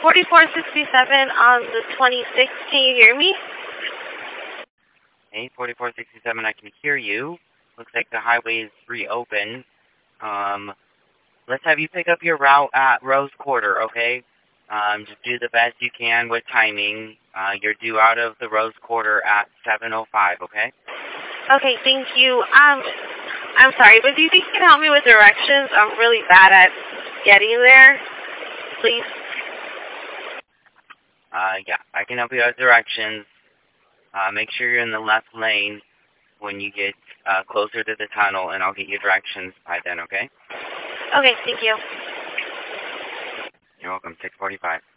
4467 on the 26th. Can you hear me? Hey, 4467, I can hear you. Looks like the highway is reopened. Let's have you pick up your route at Rose Quarter, okay? Just do the best you can with timing. You're due out of the Rose Quarter at 7:05, okay? Okay, thank you. I'm sorry, but do you think you can help me with directions? I'm really bad at getting there. Please. Yeah, I can help you with directions. Make sure you're in the left lane when you get closer to the tunnel, and I'll get you directions by then, okay? Okay, thank you. You're welcome. 6:45.